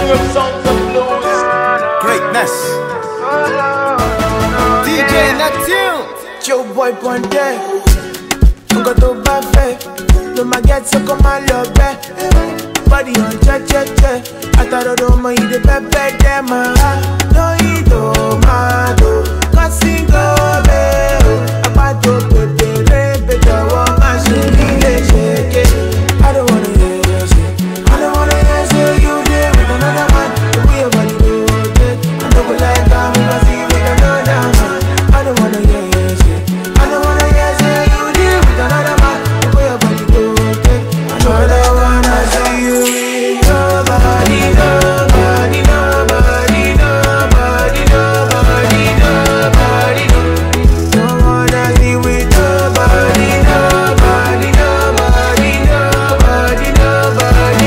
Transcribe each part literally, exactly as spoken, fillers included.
Pure sounds of blues. Greatness. D J Neptune. Joe boy Ponte. Nko to ba fe. No ma get so come and love be. Body on che che che. Ataro do mo ide pepe dem ah. No ido ma do. Cause go be. Apato pepe pepe do ma shiri le shake. I don't wanna hear you say. I don't wanna hear say you there with another man. The way your body do it. I don't go like I'm gonna see you with another man. I don't wanna hear you say. I don't wanna hear say you there with another man. The way your body do it. I don't wanna see you with nobody, nobody, nobody, nobody, nobody, nobody. Don't wanna see with nobody, nobody, nobody, nobody, nobody,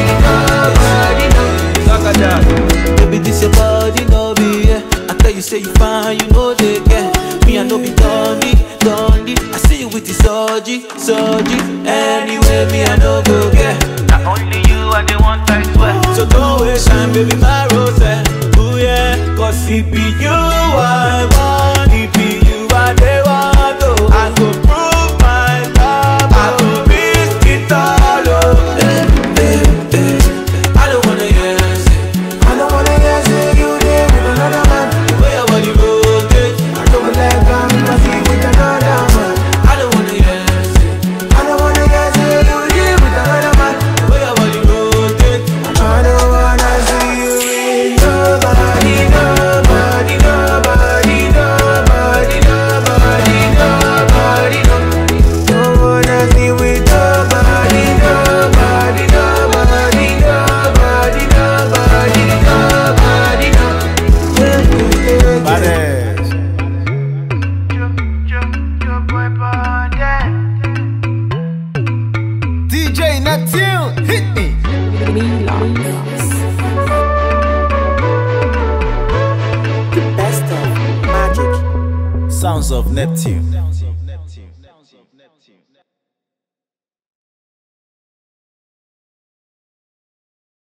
nobody. Baby, this your body, no be yeah. I tell you, say you fine, you know they get. Me, I know be dundee, dundee. I see you with the surgery, surgery. Anyway, me, I know go get. Not only you are the one I swear. So don't waste time, baby, my rose. Ooh yeah, cause it be you I want, it be you I they want. Oh, I go prove my love, I go risk it all. Oh, eh, eh, eh. I don't wanna hear say, I don't wanna hear say you there with another man. the way your body rotate. I don't go like I'm gonna see with another man. I don't wanna hear say, I don't wanna hear say you there with another man. the way your body rotate. I don't wanna see you with nobody, nobody, nobody, nobody, nobody, nobody, no. Don't wanna see with nobody, nobody, nobody, nobody, nobody, nobody, no. Yeah, yeah, yeah. Badass. D J Neptune. Hit me. The best of magic. Sounds of Neptune.